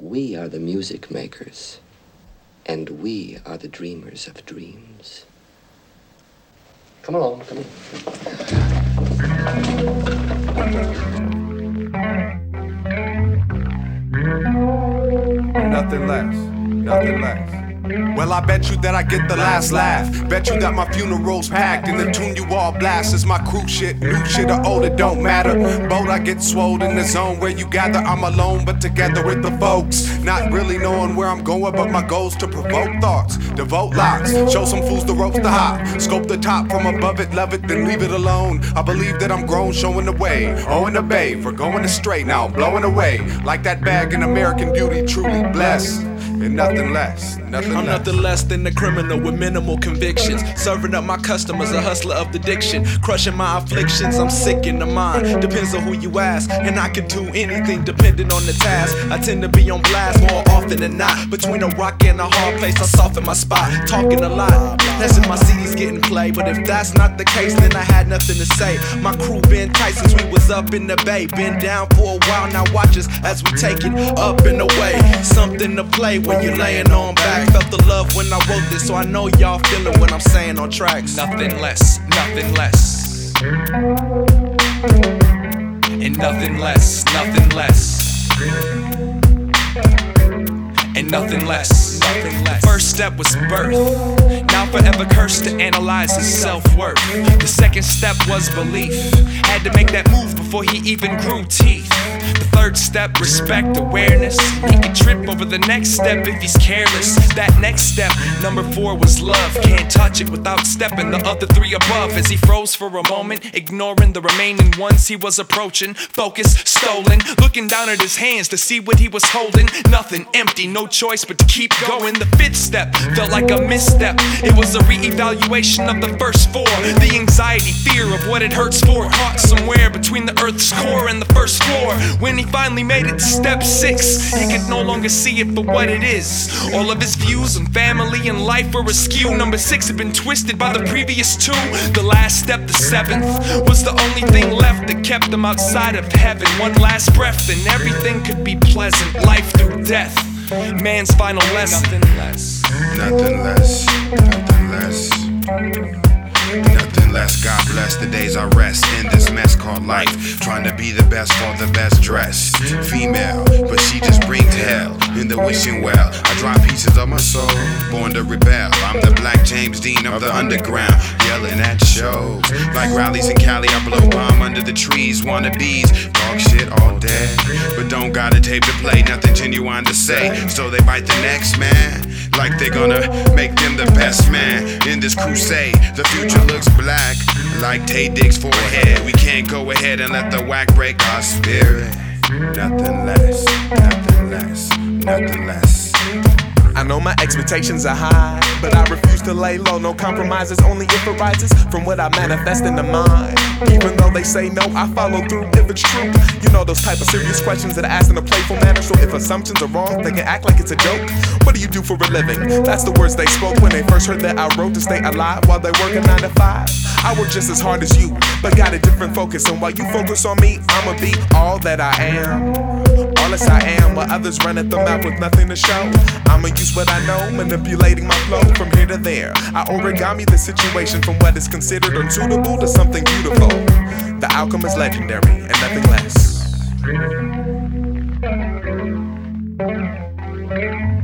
We are the music makers, and we are the dreamers of dreams. Come along, come on. Nothing less, nothing less. Well, I bet you that I get the last laugh. Bet you that my funeral's packed and the tune you all blast is my crew shit. New shit or old, it don't matter. Boat, I get swole in the zone where you gather. I'm alone, but together with the folks. Not really knowing where I'm going, but my goal's to provoke thoughts, devote locks, show some fools the ropes to hop. Scope the top from above it, love it, then leave it alone. I believe that I'm grown, showing the way. Oh, in the bay, for going astray, now I'm blowing away. Like that bag in American Beauty, truly blessed. And nothing less, I'm nothing less than a criminal with minimal convictions. Serving up my customers, a hustler of the diction. Crushing my afflictions, I'm sick in the mind. Depends on who you ask, and I can do anything depending on the task. I tend to be on blast more often than not. Between a rock and a hard place, I soften my spot. Talking a lot, that's if my CD's getting played. But if that's not the case, then I had nothing to say. My crew been tight since we was up in the bay. Been down for a while, now watch us as we take it up and away. Something to play when you're laying on back. Felt the love when I wrote this, so I know y'all feeling what I'm saying on tracks. Nothing less, nothing less. And nothing less, nothing less. And nothing less, nothing less. First step was birth. Now forever cursed to analyze his self-worth. The second step was belief. Had to make that move before he even grew teeth. The third step, respect, awareness. He can trip over the next step if he's careless. That next step, number 4, was love. Can't touch it without stepping the other 3 above. As he froze for a moment, ignoring the remaining ones he was approaching. Focus, stolen, looking down at his hands to see what he was holding. Nothing, empty, no choice but to keep going. The 5th step felt like a misstep. It was a re-evaluation of the first 4. The anxiety, fear of what it hurts for, caught somewhere between the earth's core and the first floor. When he finally made it to step 6, he could no longer see it for what it is. All of his views on family and life were askew. Number 6 had been twisted by the previous 2. The last step, the 7th, was the only thing left that kept him outside of heaven. One last breath and everything could be pleasant. Life through death, man's final lesson. Nothing less, nothing less, nothing less. Nothing less, God bless the days I rest in this mess called life. Trying to be the best for the best dressed female, but she just brings hell in the wishing well. I drop pieces of my soul, born to rebel. I'm the Black James Dean of the underground, yelling at shows like rallies in Cali. I blow bomb under the trees, wannabes talk shit all day, but don't got a tape to play, nothing genuine to say. So they bite the next man like they're gonna make them the best man in this crusade. The future looks black like Tay Diggs' forehead. We can't go ahead and let the whack break our spirit. Nothing less, nothing less, nothing less. I know my expectations are high, but I refuse to lay low. No compromises, only if it rises from what I manifest in the mind. Even though they say no, I follow through if it's true. You know those type of serious questions that are asked in a playful manner. So if assumptions are wrong, they can act like it's a joke. What do you do for a living? That's the words they spoke when they first heard that I wrote to stay alive while they work a 9 to 5. I work just as hard as you, but got a different focus. And while you focus on me, I'ma be all that I am. All as I am, while others run at the mouth with nothing to show. I'ma use what I know, manipulating my flow from here to there. I origami the situation from what is considered unsuitable to something beautiful. The outcome is legendary and nothing less.